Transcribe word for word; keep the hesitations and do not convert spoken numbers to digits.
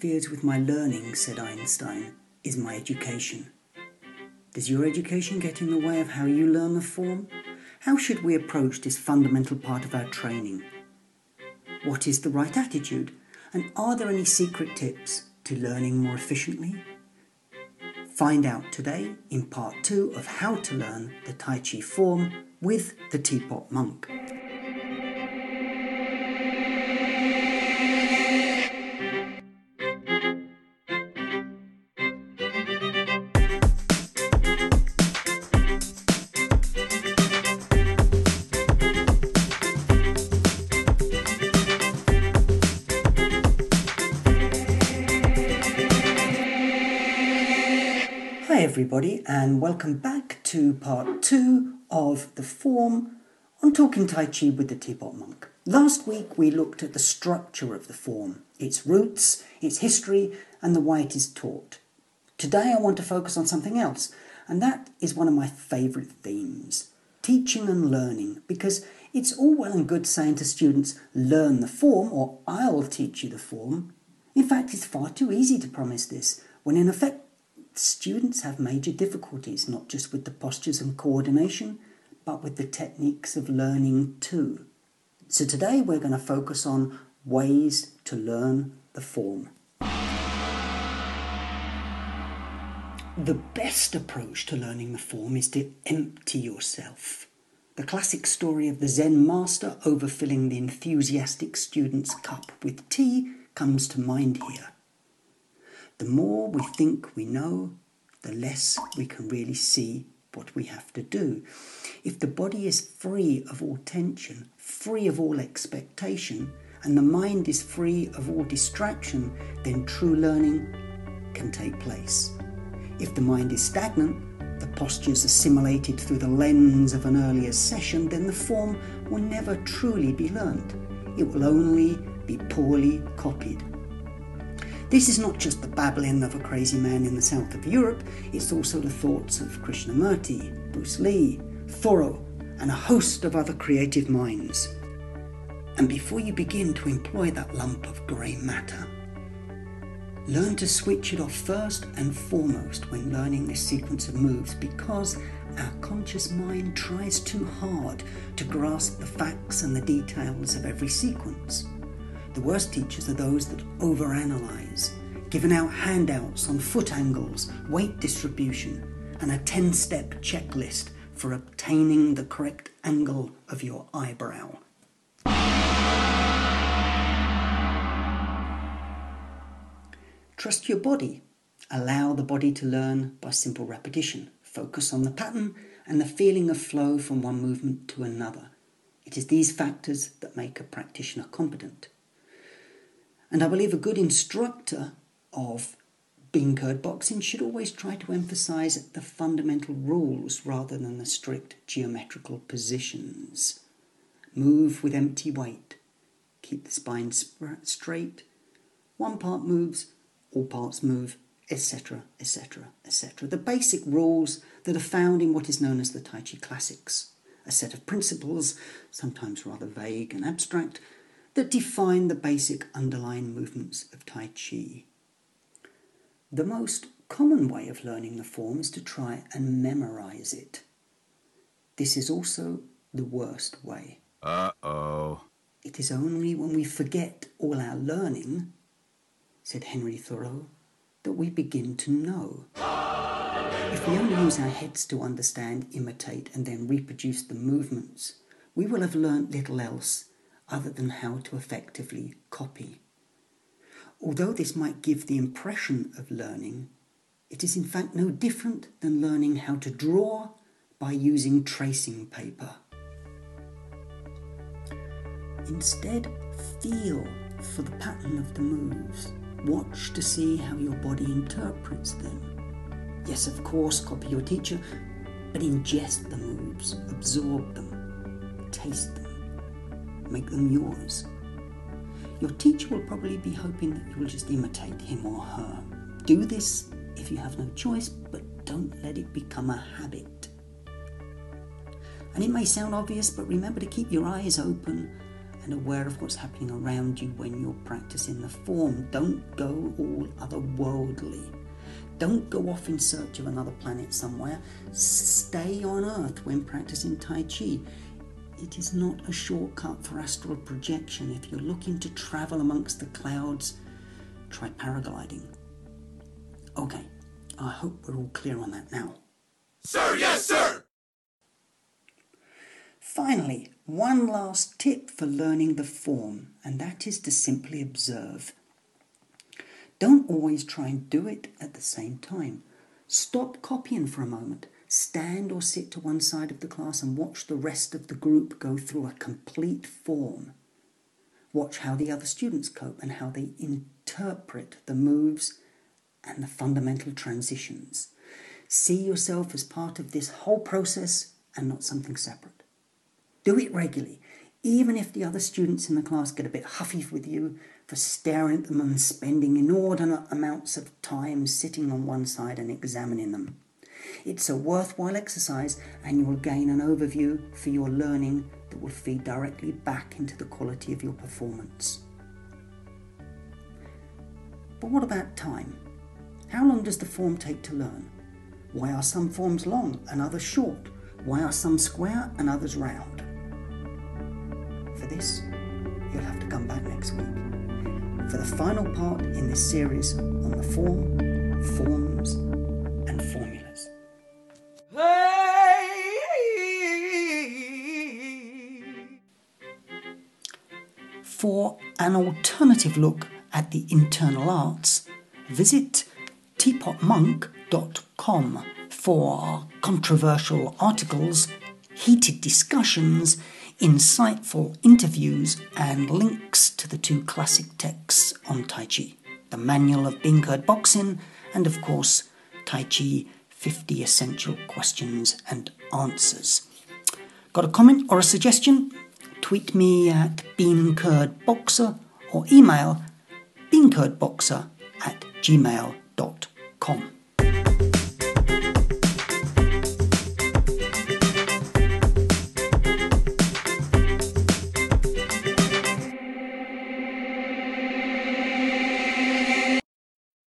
interferes with my learning, said Einstein, is my education. Does your education get in the way of how you learn the form? How should we approach this fundamental part of our training? What is the right attitude? And are there any secret tips to learning more efficiently? Find out today in part two of how to learn the Tai Chi form with the Teapot Monk. Hi everybody, and welcome back to part two of the form on Talking Tai Chi with the Teapot Monk. Last week we looked at the structure of the form, its roots, its history, and the way it is taught. Today I want to focus on something else, and that is one of my favourite themes, teaching and learning, because it's all well and good saying to students, learn the form, or I'll teach you the form. In fact, it's far too easy to promise this, when in effect students have major difficulties, not just with the postures and coordination, but with the techniques of learning too. So today we're going to focus on ways to learn the form. The best approach to learning the form is to empty yourself. The classic story of the Zen master overfilling the enthusiastic student's cup with tea comes to mind here. The more we think we know, the less we can really see what we have to do. If the body is free of all tension, free of all expectation, and the mind is free of all distraction, then true learning can take place. If the mind is stagnant, the postures assimilated through the lens of an earlier session, then the form will never truly be learnt. It will only be poorly copied. This is not just the babbling of a crazy man in the south of Europe, it's also the thoughts of Krishnamurti, Bruce Lee, Thoreau, and a host of other creative minds. And before you begin to employ that lump of grey matter, learn to switch it off first and foremost when learning this sequence of moves, because our conscious mind tries too hard to grasp the facts and the details of every sequence. The worst teachers are those that overanalyze, giving out handouts on foot angles, weight distribution, and a ten-step checklist for obtaining the correct angle of your eyebrow. Trust your body. Allow the body to learn by simple repetition. Focus on the pattern and the feeling of flow from one movement to another. It is these factors that make a practitioner competent. And I believe a good instructor of bean curd boxing should always try to emphasise the fundamental rules rather than the strict geometrical positions. Move with empty weight. Keep the spine sp- straight. One part moves, all parts move, et cetera, et cetera, et cetera. The basic rules that are found in what is known as the Tai Chi Classics, a set of principles, sometimes rather vague and abstract, that define the basic underlying movements of Tai Chi. The most common way of learning the form is to try and memorize it. This is also the worst way. Uh-oh. It is only when we forget all our learning, said Henry Thoreau, that we begin to know. If we only use our heads to understand, imitate, and then reproduce the movements, we will have learnt little else other than how to effectively copy. Although this might give the impression of learning, it is in fact no different than learning how to draw by using tracing paper. Instead, feel for the pattern of the moves. Watch to see how your body interprets them. Yes, of course, copy your teacher, but ingest the moves, absorb them, taste them. Make them yours. Your teacher will probably be hoping that you will just imitate him or her. Do this if you have no choice, but don't let it become a habit. And it may sound obvious, but remember to keep your eyes open and aware of what's happening around you when you're practicing the form. Don't go all otherworldly. Don't go off in search of another planet somewhere. Stay on Earth when practicing Tai Chi. It is not a shortcut for astral projection. If you're looking to travel amongst the clouds, try paragliding. Okay, I hope we're all clear on that now. Sir, yes, sir! Finally, one last tip for learning the form, and that is to simply observe. Don't always try and do it at the same time. Stop copying for a moment. Stand or sit to one side of the class and watch the rest of the group go through a complete form. Watch how the other students cope and how they interpret the moves and the fundamental transitions. See yourself as part of this whole process and not something separate. Do it regularly, even if the other students in the class get a bit huffy with you for staring at them and spending inordinate amounts of time sitting on one side and examining them. It's a worthwhile exercise, and you will gain an overview for your learning that will feed directly back into the quality of your performance. But what about time? How long does the form take to learn? Why are some forms long and others short? Why are some square and others round? For this, you'll have to come back next week for the final part in this series on the form, forms, and formulas. For an alternative look at the internal arts, visit teapot monk dot com for controversial articles, heated discussions, insightful interviews, and links to the two classic texts on Tai Chi, the Manual of Bean-Curd Boxing, and of course, Tai Chi fifty Essential Questions and Answers. Got a comment or a suggestion? Tweet me at beancurdboxer or email beancurdboxer at gmail dot com.